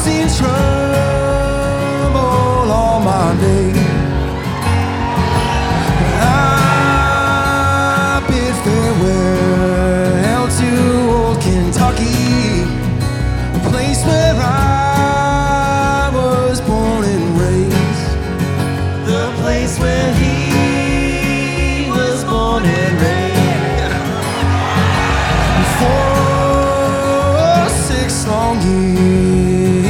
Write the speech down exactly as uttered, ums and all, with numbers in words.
seen trouble all my days. I bid farewell to old Kentucky.